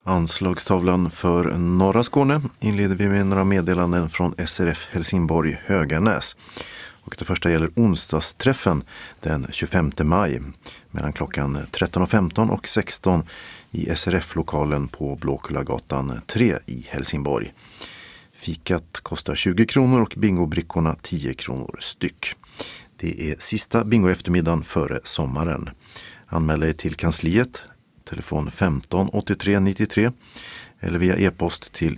Anslagstavlan för norra Skåne inleder vi med några meddelanden från SRF Helsingborg Höganäs. Och det första gäller onsdagsträffen den 25 maj mellan klockan 13.15 och 16 i SRF-lokalen på Blåkullagatan 3 i Helsingborg. Fikat kostar 20 kronor och bingobrickorna 10 kronor styck. Det är sista bingo-eftermiddagen före sommaren. Anmäl dig till kansliet, telefon 15 83 93 eller via e-post till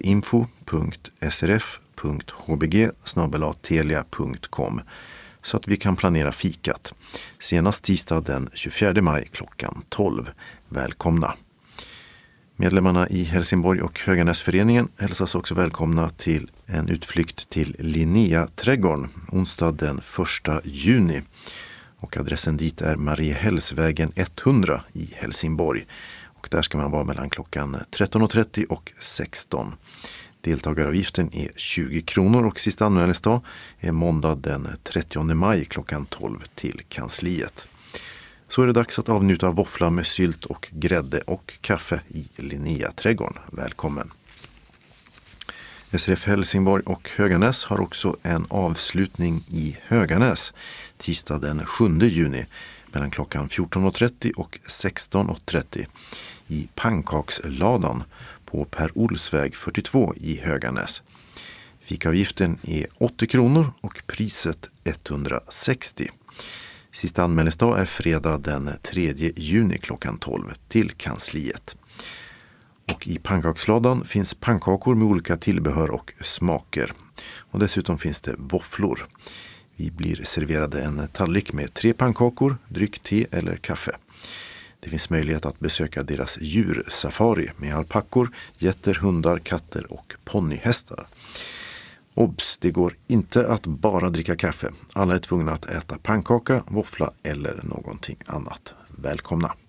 info.srf.hbg@telia.com så att vi kan planera fikat. Senast tisdag den 24 maj klockan 12. Välkomna! Medlemmarna i Helsingborg och Höganäsföreningen hälsas också välkomna till en utflykt till Linnea-trädgården onsdag den 1 juni. Och adressen dit är Mariehällsvägen 100 i Helsingborg. Och där ska man vara mellan klockan 13.30 och 16. Deltagaravgiften är 20 kronor och sista anmälningsdag är måndag den 30 maj klockan 12 till kansliet. Så är det dags att avnjuta våffla med sylt och grädde och kaffe i Linnea-trädgården. Välkommen! SRF Helsingborg och Höganäs har också en avslutning i Höganäs tisdag den 7 juni mellan klockan 14.30 och 16.30 i Pannkaksladan på Per Olsväg 42 i Höganäs. Fikavgiften är 80 kronor och priset 160. Sista anmälningsdag är fredag den 3 juni klockan 12 till kansliet. Och i pannkaksladan finns pannkakor med olika tillbehör och smaker. Och dessutom finns det våfflor. Vi blir serverade en tallrik med 3 pannkakor, dryck, te eller kaffe. Det finns möjlighet att besöka deras djursafari med alpackor, getter, hundar, katter och ponnyhästar. Obs, det går inte att bara dricka kaffe. Alla är tvungna att äta pannkaka, våffla eller någonting annat. Välkomna!